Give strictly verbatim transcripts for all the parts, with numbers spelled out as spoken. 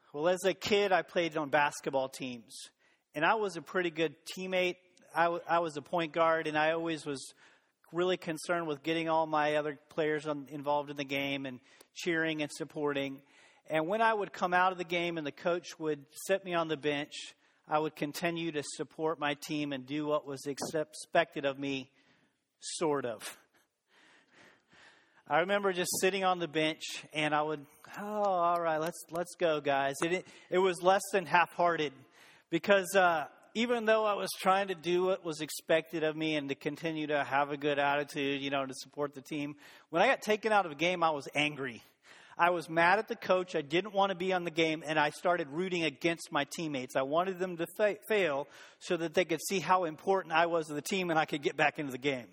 Well, as a kid, I played on basketball teams, and I was a pretty good teammate. I, w- I was a point guard, and I always was really concerned with getting all my other players on, involved in the game and cheering and supporting. And when I would come out of the game and the coach would sit me on the bench, I would continue to support my team and do what was expected of me, sort of. I remember just sitting on the bench, and I would, oh, all right, let's let's go, guys. It it was less than half-hearted, because uh, even though I was trying to do what was expected of me and to continue to have a good attitude, you know, to support the team, when I got taken out of a game, I was angry. I was mad at the coach. I didn't want to be on the game, and I started rooting against my teammates. I wanted them to fa- fail so that they could see how important I was to the team and I could get back into the game.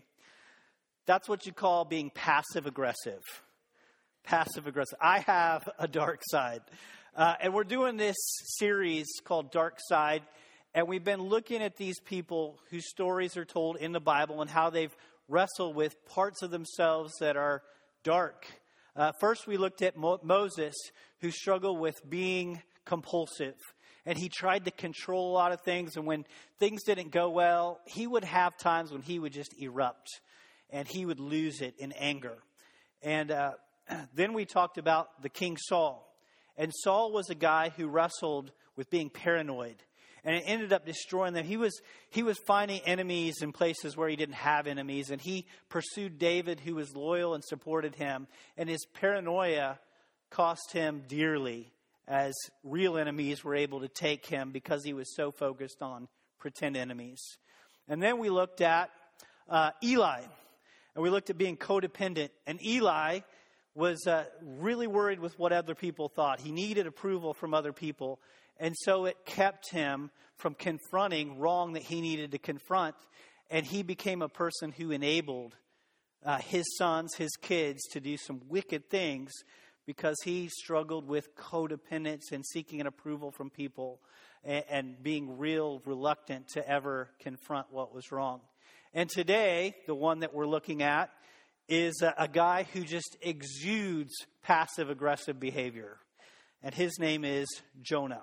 That's what you call being passive-aggressive. Passive-aggressive. I have a dark side. Uh, and we're doing this series called Dark Side, and we've been looking at these people whose stories are told in the Bible and how they've wrestled with parts of themselves that are dark. Uh, first, we looked at Mo- Moses, who struggled with being compulsive. And he tried to control a lot of things. And when things didn't go well, he would have times when he would just erupt. And he would lose it in anger. And uh, then we talked about the King Saul. And Saul was a guy who wrestled with being paranoid. And it ended up destroying them. He was he was finding enemies in places where he didn't have enemies. And he pursued David, who was loyal and supported him. And his paranoia cost him dearly, as real enemies were able to take him because he was so focused on pretend enemies. And then we looked at uh, Eli. And we looked at being codependent. And Eli was uh, really worried with what other people thought. He needed approval from other people. And so it kept him from confronting wrong that he needed to confront. And he became a person who enabled uh, his sons, his kids, to do some wicked things because he struggled with codependence and seeking an approval from people and, and being real reluctant to ever confront what was wrong. And today, the one that we're looking at is a, a guy who just exudes passive-aggressive behavior. And his name is Jonah.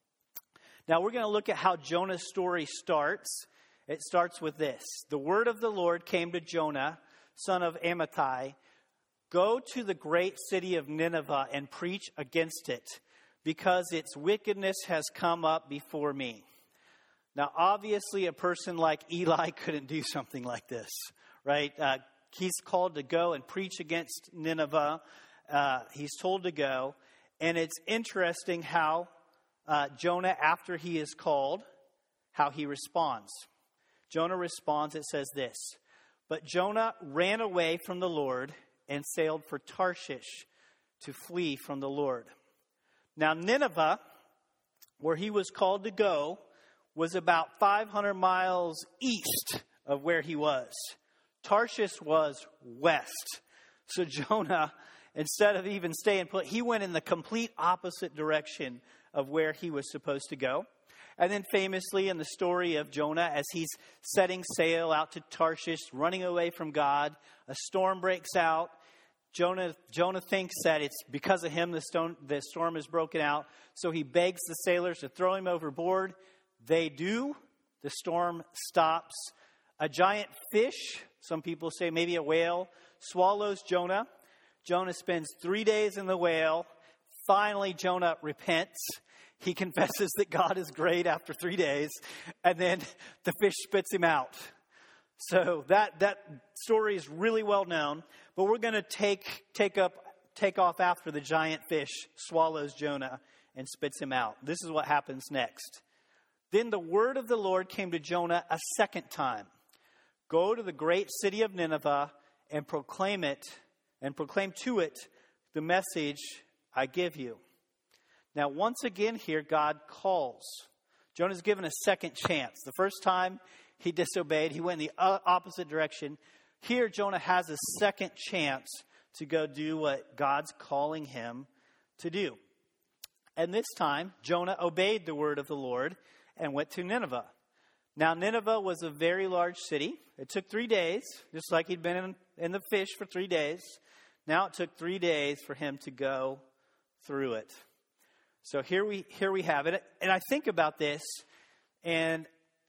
Now, we're going to look at how Jonah's story starts. It starts with this. The word of the Lord came to Jonah, son of Amittai. Go to the great city of Nineveh and preach against it, because its wickedness has come up before me. Now, obviously, a person like Eli couldn't do something like this, right? Uh, he's called to go and preach against Nineveh. Uh, he's told to go. And it's interesting how uh, Jonah, after he is called, how he responds. Jonah responds, it says this, but Jonah ran away from the Lord and sailed for Tarshish to flee from the Lord. Now, Nineveh, where he was called to go, was about five hundred miles east of where he was. Tarshish was west. So Jonah, instead of even staying put, he went in the complete opposite direction of where he was supposed to go. And then famously in the story of Jonah, as he's setting sail out to Tarshish, running away from God, a storm breaks out. Jonah, Jonah thinks that it's because of him the, stone, the storm is broken out. So he begs the sailors to throw him overboard. They do. The storm stops. A giant fish, some people say maybe a whale, swallows Jonah. Jonah spends three days in the whale. Finally, Jonah repents. He confesses that God is great after three days. And then the fish spits him out. So that, that story is really well known. But we're going to take take up take off after the giant fish swallows Jonah and spits him out. This is what happens next. Then the word of the Lord came to Jonah a second time. Go to the great city of Nineveh and proclaim it, and proclaim to it the message I give you. Now, once again here, God calls. Jonah's given a second chance. The first time he disobeyed, he went in the opposite direction. Here, Jonah has a second chance to go do what God's calling him to do. And this time, Jonah obeyed the word of the Lord and went to Nineveh. Now, Nineveh was a very large city. It took three days, just like he'd been in, in the fish for three days. Now it took three days for him to go through it. So here we here we have it. And I think about this, and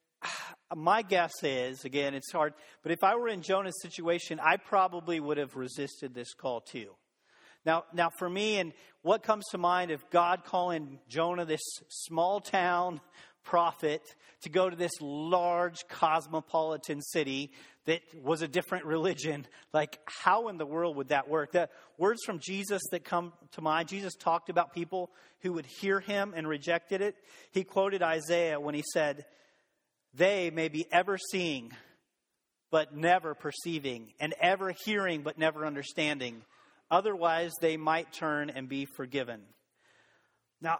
my guess is, again, it's hard, but if I were in Jonah's situation, I probably would have resisted this call too. Now, now for me, and what comes to mind of God calling Jonah, this small town prophet, to go to this large cosmopolitan city that was a different religion, like how in the world would that work? The words from Jesus that come to mind, Jesus talked about people who would hear him and rejected it. He quoted Isaiah when he said, "They may be ever seeing, but never perceiving, and ever hearing, but never understanding. Otherwise, they might turn and be forgiven." Now,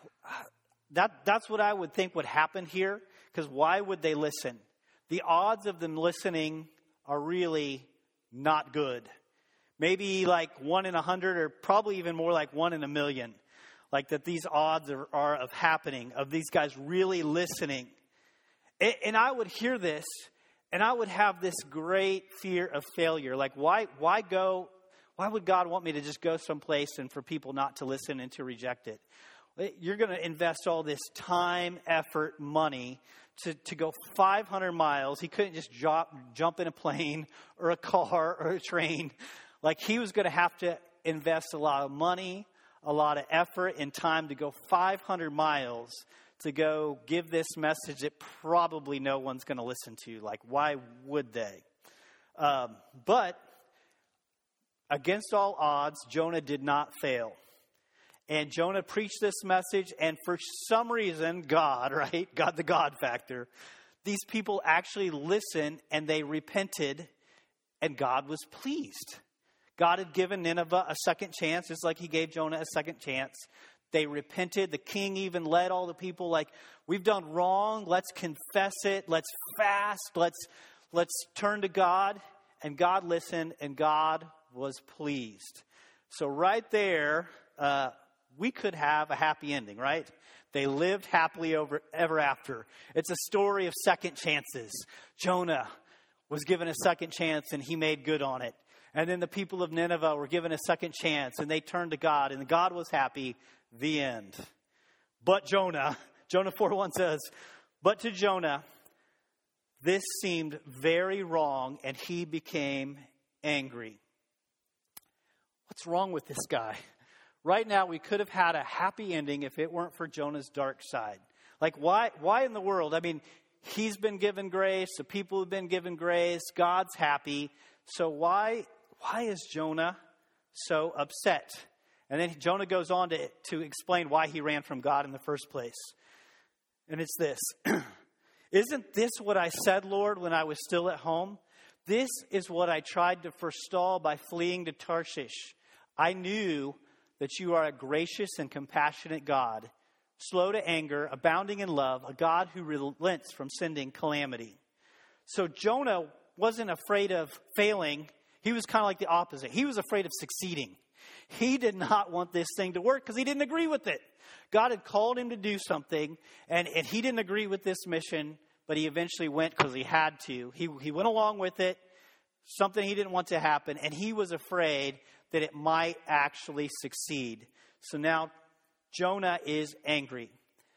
that that's what I would think would happen here, because why would they listen? The odds of them listening are really not good. Maybe like one in a hundred, or probably even more like one in a million. Like that these odds are, are of happening, of these guys really listening. And, and I would hear this, and I would have this great fear of failure. Like, why why go... Why would God want me to just go someplace and for people not to listen and to reject it? You're going to invest all this time, effort, money to, to go five hundred miles. He couldn't just jump, jump in a plane or a car or a train. Like, he was going to have to invest a lot of money, a lot of effort and time to go five hundred miles to go give this message that probably no one's going to listen to. Like, why would they? Um, but... Against all odds, Jonah did not fail. And Jonah preached this message, and for some reason, God, right? God, the God factor, these people actually listened, and they repented, and God was pleased. God had given Nineveh a second chance, just like he gave Jonah a second chance. They repented. The king even led all the people like, we've done wrong. Let's confess it. Let's fast. Let's, let's turn to God. And God listened, and God was pleased. So right there, uh, we could have a happy ending, right? They lived happily over, ever after. It's a story of second chances. Jonah was given a second chance, and he made good on it. And then the people of Nineveh were given a second chance, and they turned to God, and God was happy. The end. But Jonah, Jonah four one says, but to Jonah, this seemed very wrong, and he became angry. What's wrong with this guy? Right now, we could have had a happy ending if it weren't for Jonah's dark side. Like, why, why in the world? I mean, he's been given grace. The people have been given grace. God's happy. So why, why is Jonah so upset? And then Jonah goes on to, to explain why he ran from God in the first place. And it's this. Isn't this what I said, Lord, when I was still at home? This is what I tried to forestall by fleeing to Tarshish. I knew that you are a gracious and compassionate God, slow to anger, abounding in love, a God who relents from sending calamity. So Jonah wasn't afraid of failing. He was kind of like the opposite. He was afraid of succeeding. He did not want this thing to work because he didn't agree with it. God had called him to do something, and, and he didn't agree with this mission, but he eventually went because he had to. He, he went along with it, something he didn't want to happen, and he was afraid that it might actually succeed. So now Jonah is angry.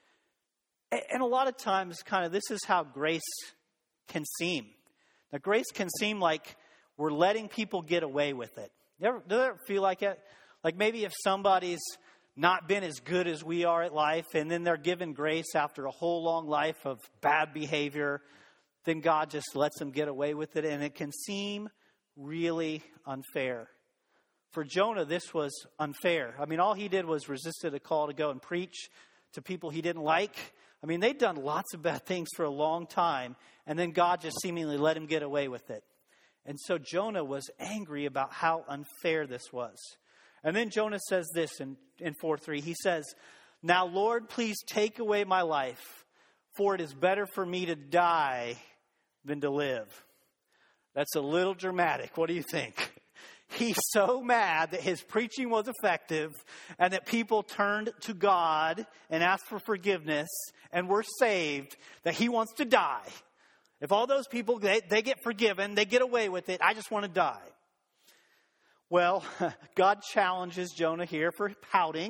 And a lot of times, kind of, this is how grace can seem. Now, grace can seem like we're letting people get away with it. You ever, does it ever feel like it? Like maybe if somebody's not been as good as we are at life, and then they're given grace after a whole long life of bad behavior, then God just lets them get away with it, and it can seem really unfair. For Jonah, this was unfair. I mean, all he did was resisted a call to go and preach to people he didn't like. I mean, they'd done lots of bad things for a long time, and then God just seemingly let him get away with it. And so Jonah was angry about how unfair this was. And then Jonah says this in, in four three. He says, now, Lord, please take away my life, for it is better for me to die than to live. That's a little dramatic. What do you think? He's so mad that his preaching was effective and that people turned to God and asked for forgiveness and were saved that he wants to die. If all those people, they, they get forgiven, they get away with it, I just want to die. Well, God challenges Jonah here for pouting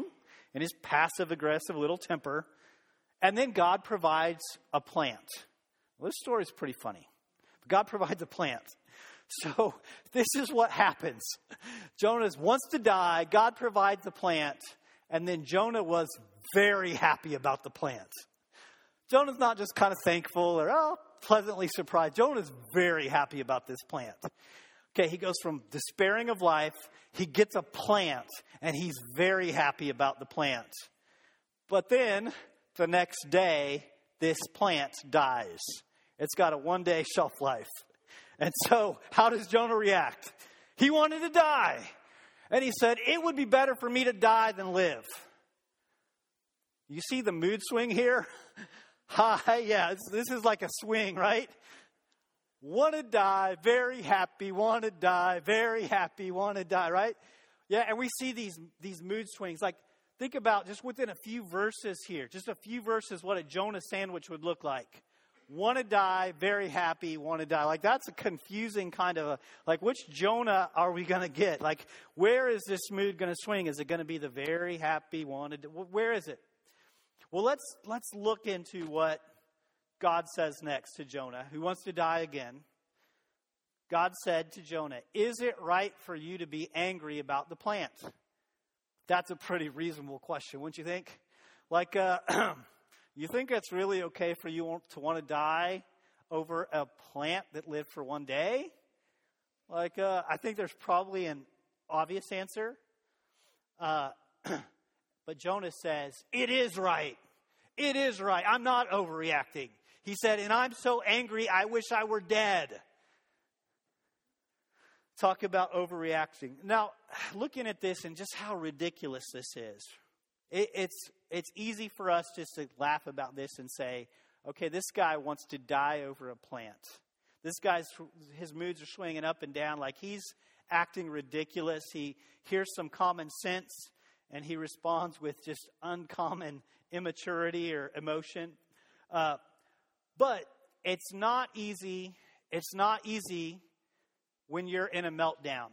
and his passive-aggressive little temper. And then God provides a plant. Well, this story is pretty funny. God provides a plant. So this is what happens. Jonah wants to die. God provides the plant. And then Jonah was very happy about the plant. Jonah's not just kind of thankful or oh, pleasantly surprised. Jonah's very happy about this plant. Okay, he goes from despairing of life. He gets a plant. And he's very happy about the plant. But then the next day, this plant dies. It's got a one-day shelf life. And so, how does Jonah react? He wanted to die. And he said, it would be better for me to die than live. You see the mood swing here? Hi, yeah, this is like a swing, right? Want to die, very happy, want to die, very happy, want to die, right? Yeah, and we see these, these mood swings. Like, think about just within a few verses here, just a few verses, what a Jonah sandwich would look like. Want to die, very happy, want to die. Like, that's a confusing kind of a, like, which Jonah are we going to get? Like, where is this mood going to swing? Is it going to be the very happy, wanted? Where is it? Well, let's, let's look into what God says next to Jonah, who wants to die again. God said to Jonah, is it right for you to be angry about the plant? That's a pretty reasonable question, wouldn't you think? Like, uh, you think it's really okay for you to want to die over a plant that lived for one day? Like, uh, I think there's probably an obvious answer. Uh, but Jonah says, it is right. It is right. I'm not overreacting. He said, and I'm so angry, I wish I were dead. Talk about overreacting. Now, looking at this and just how ridiculous this is, it, it's it's easy for us just to laugh about this and say, okay, this guy wants to die over a plant. This guy's, his moods are swinging up and down like he's acting ridiculous. He hears some common sense and he responds with just uncommon immaturity or emotion. Uh, but it's not easy. It's not easy when you're in a meltdown.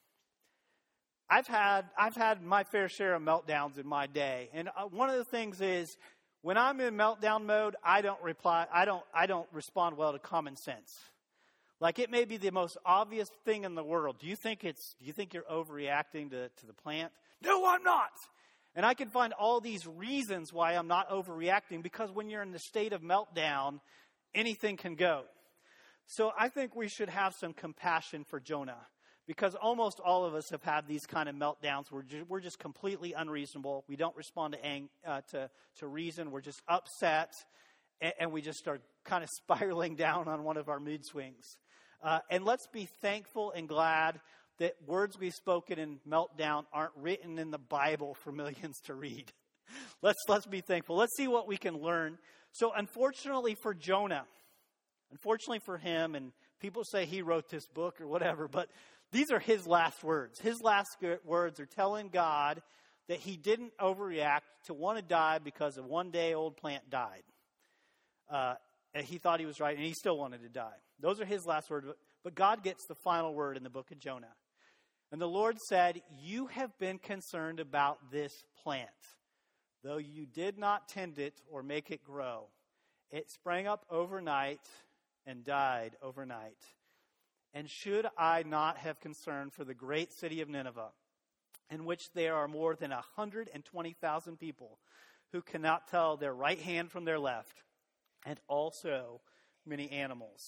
I've had I've had my fair share of meltdowns in my day, and one of the things is when I'm in meltdown mode, I don't reply. I don't I don't respond well to common sense. Like, it may be the most obvious thing in the world. Do you think it's? Do you think you're overreacting to, to the plant? No, I'm not. And I can find all these reasons why I'm not overreacting, because when you're in the state of meltdown, anything can go. So I think we should have some compassion for Jonah, because almost all of us have had these kind of meltdowns. We're just, we're just completely unreasonable. We don't respond to, ang- uh, to to reason. We're just upset, and, and we just start kind of spiraling down on one of our mood swings. Uh, and let's be thankful and glad that words we've spoken in meltdown aren't written in the Bible for millions to read. let's let's be thankful. Let's see what we can learn. So unfortunately for Jonah, unfortunately for him, and people say he wrote this book or whatever, but these are his last words. His last words are telling God that he didn't overreact to want to die because a one-day-old plant died. Uh, and he thought he was right, and he still wanted to die. Those are his last words. But God gets the final word in the book of Jonah. And the Lord said, you have been concerned about this plant, though you did not tend it or make it grow. It sprang up overnight and died overnight. And should I not have concern for the great city of Nineveh, in which there are more than one hundred twenty thousand people who cannot tell their right hand from their left, and also many animals?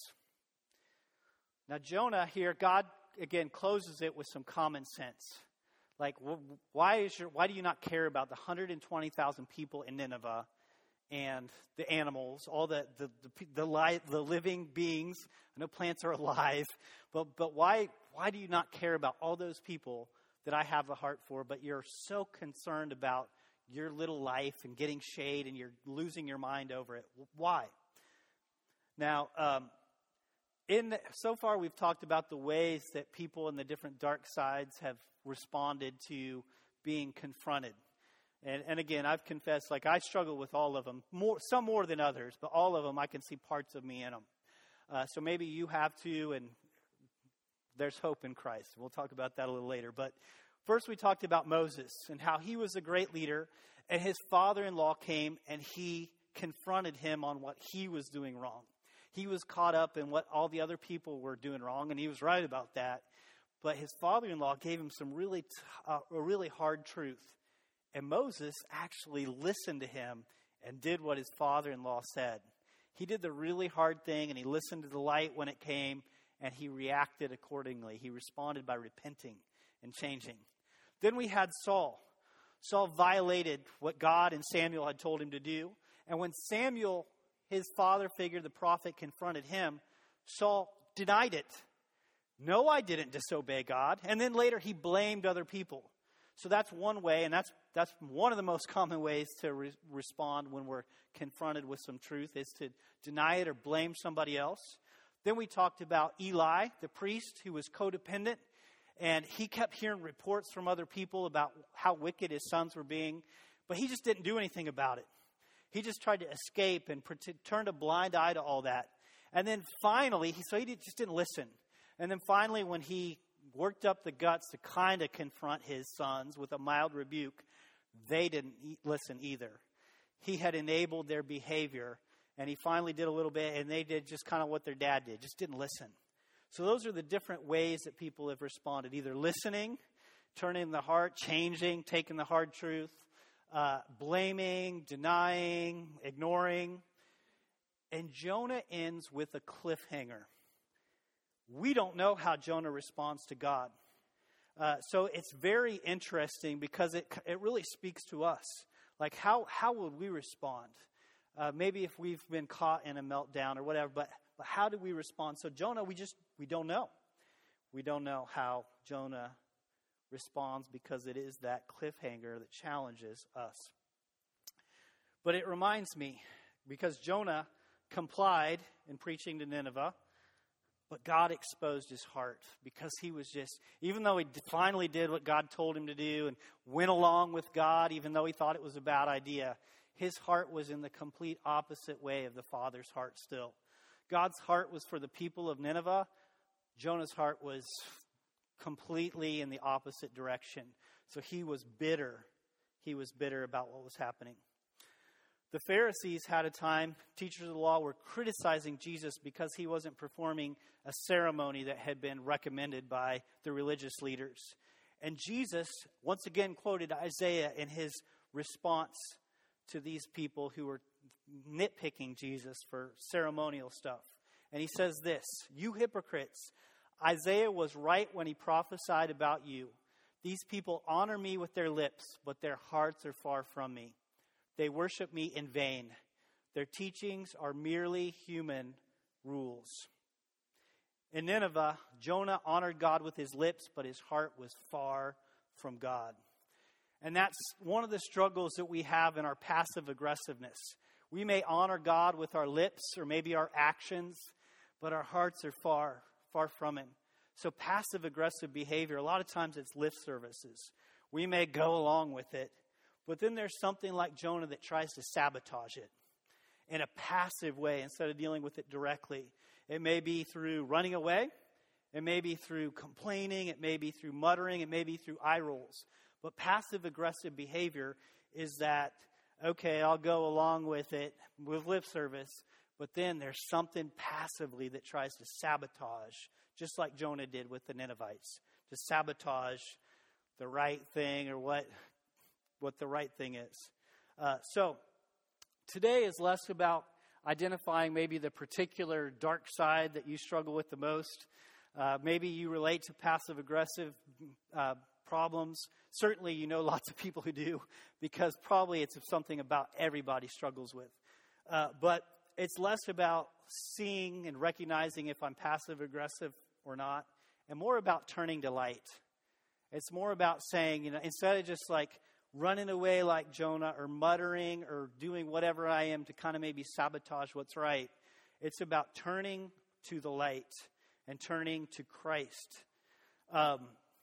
Now Jonah here, God again closes it with some common sense. Like, why is your, why do you not care about the one hundred twenty thousand people in Nineveh and the animals, all the the the, the, li- the living beings? I know plants are alive, but but why why do you not care about all those people that I have a heart for? But you're so concerned about your little life and getting shade, and you're losing your mind over it. Why? Now, um, in the, so far we've talked about the ways that people in the different dark sides have responded to being confronted. And, and again, I've confessed, like, I struggle with all of them, more, some more than others, but all of them, I can see parts of me in them. Uh, so maybe you have to, and there's hope in Christ. We'll talk about that a little later. But first we talked about Moses and how he was a great leader. And his father-in-law came and he confronted him on what he was doing wrong. He was caught up in what all the other people were doing wrong, and he was right about that. But his father-in-law gave him some really, t- uh, a really hard truth. And Moses actually listened to him and did what his father-in-law said. He did the really hard thing, and he listened to the light when it came, and he reacted accordingly. He responded by repenting and changing. Then we had Saul. Saul violated what God and Samuel had told him to do. And when Samuel, his father figure, the prophet, confronted him, Saul denied it. No, I didn't disobey God. And then later he blamed other people. So that's one way, and that's that's one of the most common ways to re- respond when we're confronted with some truth, is to deny it or blame somebody else. Then we talked about Eli, the priest, who was codependent, and he kept hearing reports from other people about how wicked his sons were being, but he just didn't do anything about it. He just tried to escape and pretend, turned a blind eye to all that. And then finally, he, so he did, just didn't listen. And then finally, when he worked up the guts to kind of confront his sons with a mild rebuke, they didn't e- listen either. He had enabled their behavior, and he finally did a little bit, and they did just kind of what their dad did, just didn't listen. So those are the different ways that people have responded, either listening, turning the heart, changing, taking the hard truth, uh, blaming, denying, ignoring. And Jonah ends with a cliffhanger. We don't know how Jonah responds to God. Uh, so it's very interesting because it it really speaks to us. Like, how, how would we respond? Uh, maybe if we've been caught in a meltdown or whatever, but, but how do we respond? So Jonah, we just, we don't know. We don't know how Jonah responds because it is that cliffhanger that challenges us. But it reminds me, because Jonah complied in preaching to Nineveh, but God exposed his heart because he was just, even though he finally did what God told him to do and went along with God, even though he thought it was a bad idea, his heart was in the complete opposite way of the Father's heart still. God's heart was for the people of Nineveh. Jonah's heart was completely in the opposite direction. So he was bitter. He was bitter about what was happening. The Pharisees had a time, teachers of the law were criticizing Jesus because he wasn't performing a ceremony that had been recommended by the religious leaders. And Jesus once again quoted Isaiah in his response to these people who were nitpicking Jesus for ceremonial stuff. And he says this, "You hypocrites, Isaiah was right when he prophesied about you. These people honor me with their lips, but their hearts are far from me. They worship me in vain. Their teachings are merely human rules." In Nineveh, Jonah honored God with his lips, but his heart was far from God. And that's one of the struggles that we have in our passive aggressiveness. We may honor God with our lips or maybe our actions, but our hearts are far, far from him. So passive aggressive behavior, a lot of times it's lip services. We may go along with it, but then there's something like Jonah that tries to sabotage it in a passive way instead of dealing with it directly. It may be through running away. It may be through complaining. It may be through muttering. It may be through eye rolls. But passive-aggressive behavior is that, okay, I'll go along with it with lip service, but then there's something passively that tries to sabotage, just like Jonah did with the Ninevites, to sabotage the right thing or what what the right thing is. Uh, so today is less about identifying maybe the particular dark side that you struggle with the most. Uh, maybe you relate to passive-aggressive uh, problems. Certainly you know lots of people who do, because probably it's something about everybody struggles with. Uh, but it's less about seeing and recognizing if I'm passive-aggressive or not, and more about turning to light. It's more about saying, you know, instead of just like running away like Jonah or muttering or doing whatever I am to kind of maybe sabotage what's right, it's about turning to the light and turning to Christ. Um,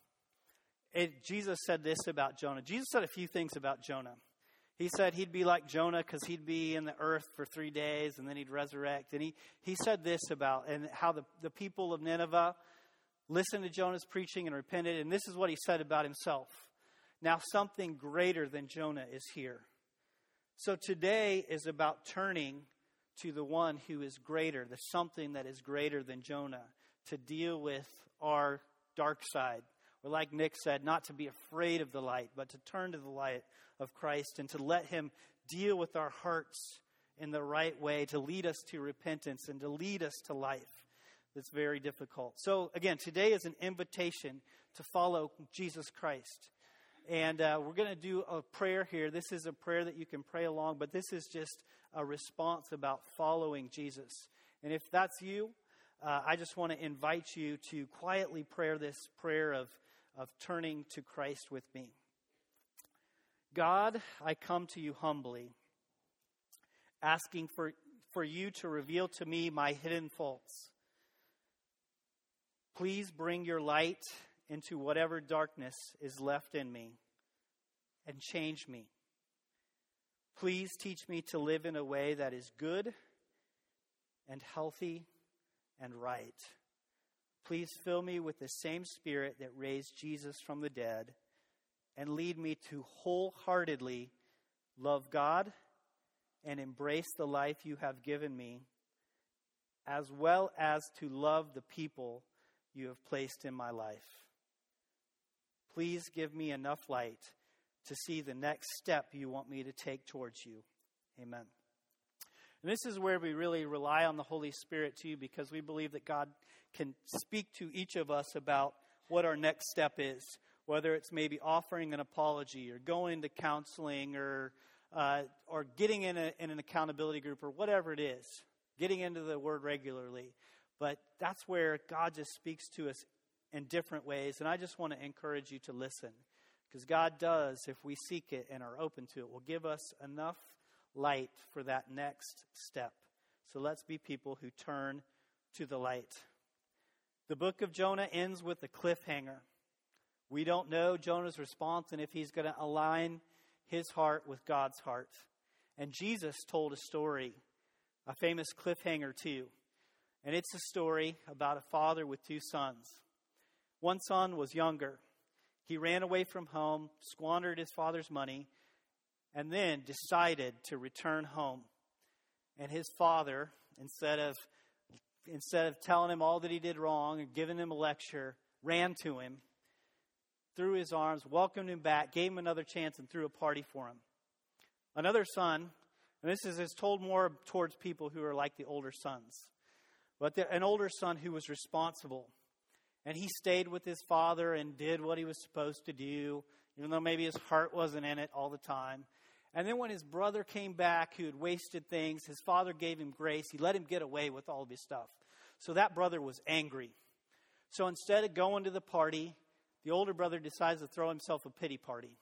it, Jesus said this about Jonah. Jesus said a few things about Jonah. He said he'd be like Jonah because he'd be in the earth for three days and then he'd resurrect. And he, he said this about and how the, the people of Nineveh listened to Jonah's preaching and repented. And this is what he said about himself. Now something greater than Jonah is here. So today is about turning to the one who is greater, the something that is greater than Jonah, to deal with our dark side. Or like Nick said, not to be afraid of the light, but to turn to the light of Christ and to let him deal with our hearts in the right way, to lead us to repentance and to lead us to life. That's very difficult. So again, today is an invitation to follow Jesus Christ. And uh, we're going to do a prayer here. This is a prayer that you can pray along, but this is just a response about following Jesus. And if that's you, uh, I just want to invite you to quietly pray this prayer of, of turning to Christ with me. God, I come to you humbly, asking for, for you to reveal to me my hidden faults. Please bring your light into whatever darkness is left in me and change me. Please teach me to live in a way that is good and healthy and right. Please fill me with the same Spirit that raised Jesus from the dead and lead me to wholeheartedly love God and embrace the life you have given me, as well as to love the people you have placed in my life. Please give me enough light to see the next step you want me to take towards you. Amen. And this is where we really rely on the Holy Spirit too, because we believe that God can speak to each of us about what our next step is, whether it's maybe offering an apology or going to counseling or uh, or getting in, a, in an accountability group or whatever it is, getting into the Word regularly. But that's where God just speaks to us in different ways. And I just want to encourage you to listen. Because God does, if we seek it and are open to it, will give us enough light for that next step. So let's be people who turn to the light. The book of Jonah ends with a cliffhanger. We don't know Jonah's response and if he's going to align his heart with God's heart. And Jesus told a story, a famous cliffhanger too. And it's a story about a father with two sons. One son was younger. He ran away from home, squandered his father's money, and then decided to return home. And his father, instead of instead of telling him all that he did wrong and giving him a lecture, ran to him, threw his arms, welcomed him back, gave him another chance, and threw a party for him. Another son, and this is, is told more towards people who are like the older sons. But the, an older son who was responsible. And he stayed with his father and did what he was supposed to do, even though maybe his heart wasn't in it all the time. And then when his brother came back who had wasted things, his father gave him grace. He let him get away with all of his stuff. So that brother was angry. So instead of going to the party, the older brother decides to throw himself a pity party.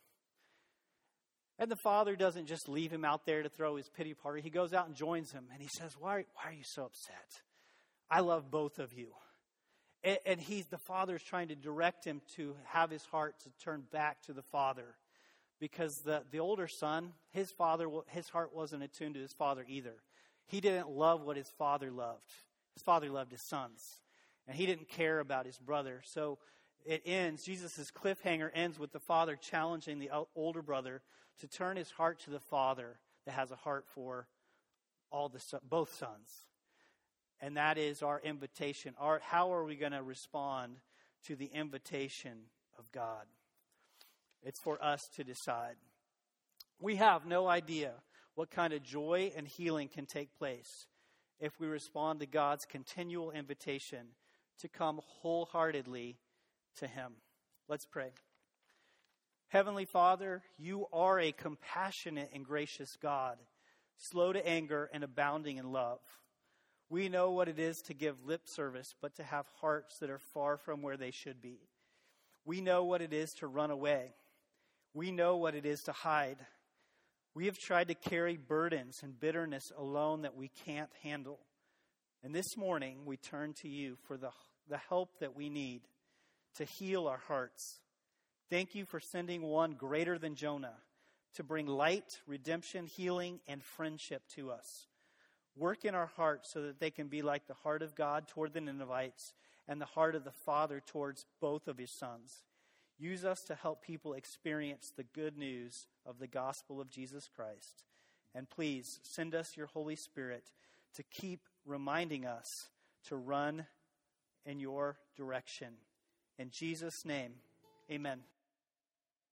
And the father doesn't just leave him out there to throw his pity party. He goes out and joins him. And he says, why, why are you so upset? I love both of you. And, and he's, the father is trying to direct him to have his heart to turn back to the father. Because the, the older son, his father, his heart wasn't attuned to his father either. He didn't love what his father loved. His father loved his sons. And he didn't care about his brother. So it ends, Jesus' cliffhanger ends with the father challenging the older brother to turn his heart to the father that has a heart for all the both sons. And that is our invitation. Our, how are we going to respond to the invitation of God? It's for us to decide. We have no idea what kind of joy and healing can take place if we respond to God's continual invitation to come wholeheartedly to Him. Let's pray. Heavenly Father, you are a compassionate and gracious God, slow to anger and abounding in love. We know what it is to give lip service, but to have hearts that are far from where they should be. We know what it is to run away. We know what it is to hide. We have tried to carry burdens and bitterness alone that we can't handle. And this morning, we turn to you for the, the help that we need to heal our hearts. Thank you for sending one greater than Jonah to bring light, redemption, healing, and friendship to us. Work in our hearts so that they can be like the heart of God toward the Ninevites and the heart of the Father towards both of his sons. Use us to help people experience the good news of the gospel of Jesus Christ. And please send us your Holy Spirit to keep reminding us to run in your direction. In Jesus' name, amen.